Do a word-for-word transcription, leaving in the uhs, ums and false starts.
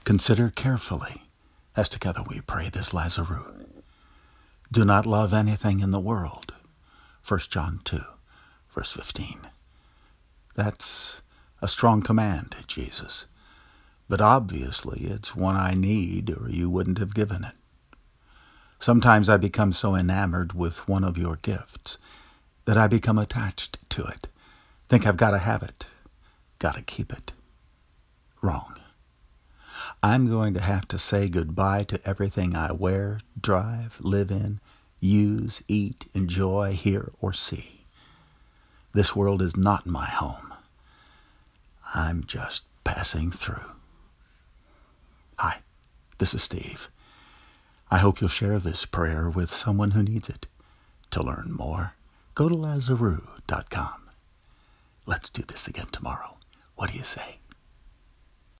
Consider carefully, as together we pray this Lazarus. Do not love anything in the world. First John two, verse fifteen. That's a strong command, Jesus. But obviously it's one I need, or you wouldn't have given it. Sometimes I become so enamored with one of your gifts that I become attached to it. Think I've got to have it, got to keep it. Wrong. I'm going to have to say goodbye to everything I wear, drive, live in, use, eat, enjoy, hear, or see. This world is not my home. I'm just passing through. Hi, this is Steve. I hope you'll share this prayer with someone who needs it. To learn more, go to Lazarus dot com. Let's do this again tomorrow. What do you say?